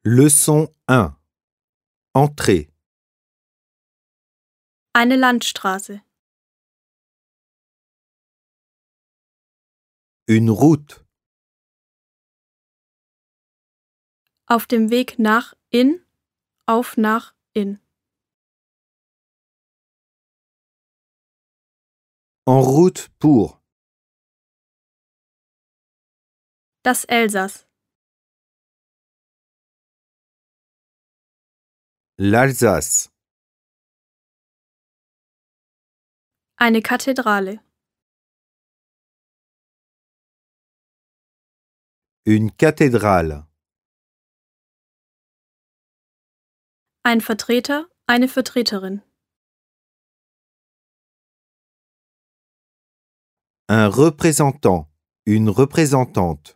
Leçon 1. Entrée. Eine Landstraße. Une route. Auf dem Weg nach in, auf nach in. En route pour. Das Elsass. L'Alsace. Eine Kathedrale. Une cathédrale. Ein Vertreter, eine Vertreterin. Un représentant. Une représentante.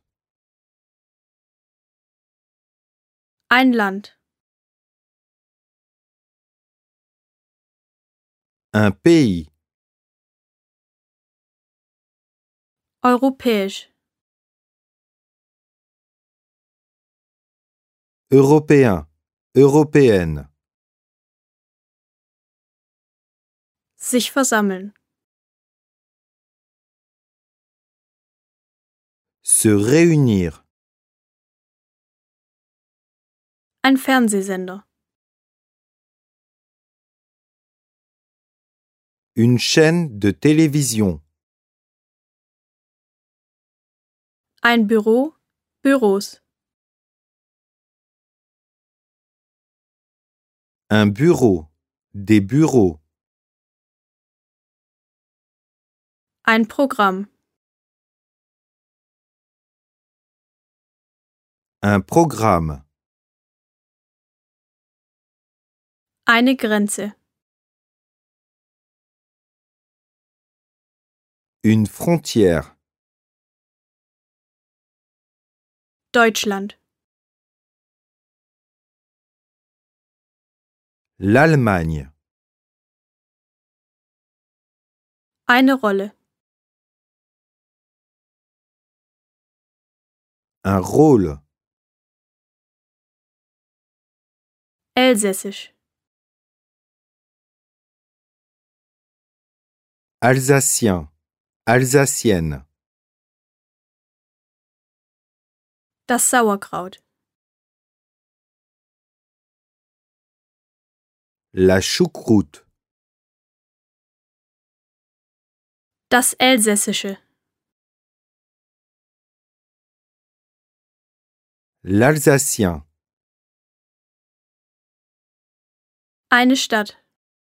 Ein Land. Un pays. Europäisch. Européen. Européenne. Sich versammeln. Se réunir. Ein Fernsehsender. Une chaîne de télévision. Ein Büro, Büros. Un bureau. Des bureaux. Ein Programm. Un programme. Eine Grenze. Une frontière. Deutschland. L'Allemagne. Eine Rolle. Un rôle. Elsässisch. Alsacien. Alsacienne. Das Sauerkraut. La choucroute. Das Elsässische. L'Alsacien. Eine Stadt.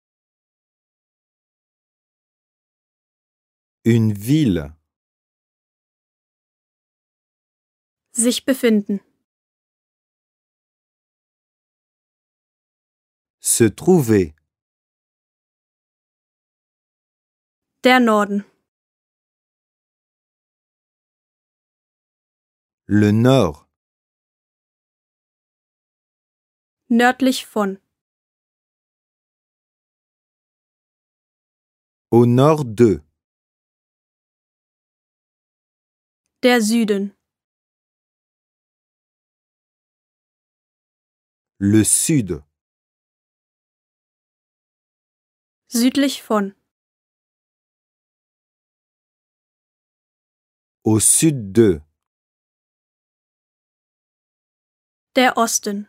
Une ville. Sich befinden. Se trouver. Der Norden. Le nord. Nördlich von. Au nord de. Der Süden. Le sud. Südlich von. Au sud de. Der Osten.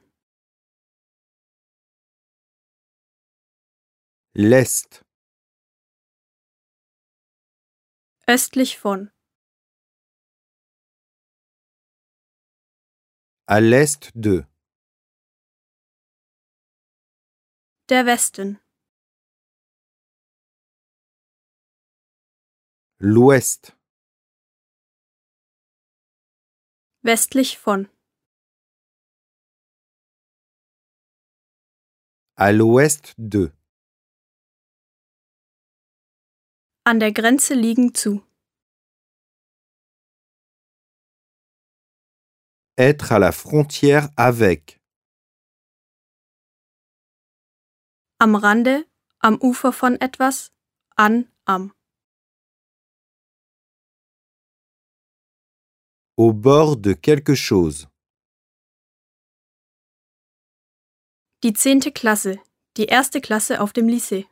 L'est. Östlich von. À l'est de. Der Westen. L'ouest. Westlich von. À l'ouest de. An der Grenze liegen zu. Être à la frontière avec. Am Rande, am Ufer von etwas, am. Au bord de quelque chose. Die 10. Klasse. Die 1. Klasse auf dem Lycée.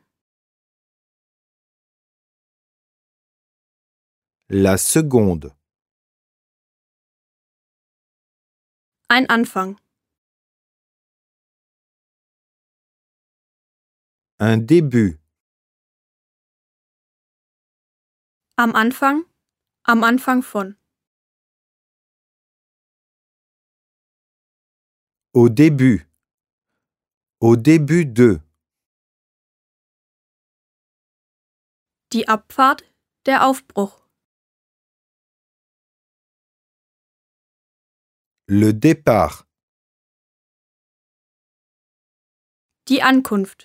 La seconde. Ein Anfang. Un début. Am Anfang von. Au début. Au début de. Die Abfahrt, der Aufbruch. Le départ. Die Ankunft.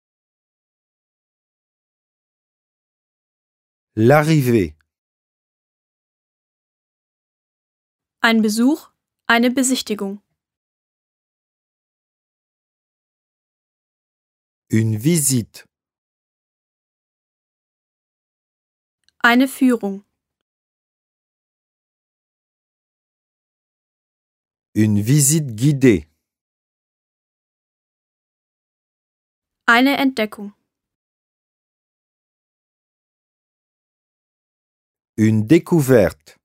L'arrivée. Ein Besuch, eine Besichtigung. Une visite. Eine Führung. Une visite guidée. Eine Entdeckung. Une découverte.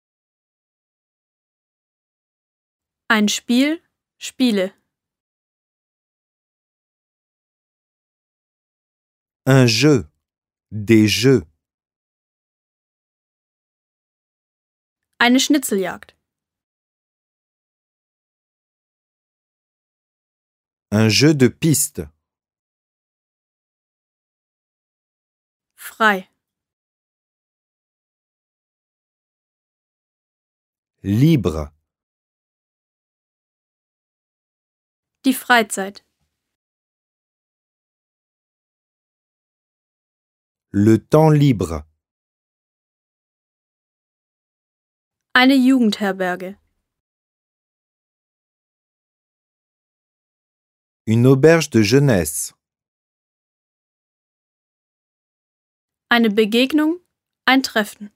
Ein Spiel, Spiele. Un jeu. Des jeux. Eine Schnitzeljagd. Un jeu de piste. Frei. Libre. Die Freizeit. Le temps libre. Eine Jugendherberge. Une auberge de jeunesse. Eine Begegnung, ein Treffen.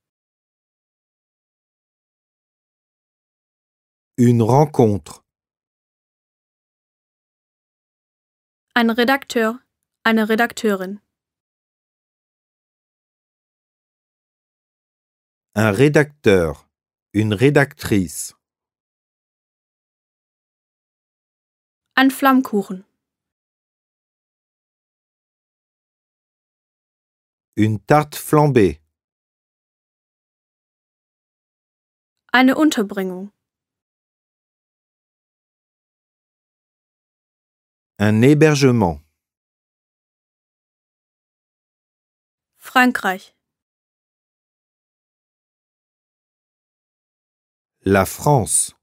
Une rencontre. Ein Redakteur, eine Redakteurin. Un rédacteur. Une rédactrice. Ein Flammkuchen. Une tarte flambée. Eine Unterbringung. Un hébergement. Frankreich. La France.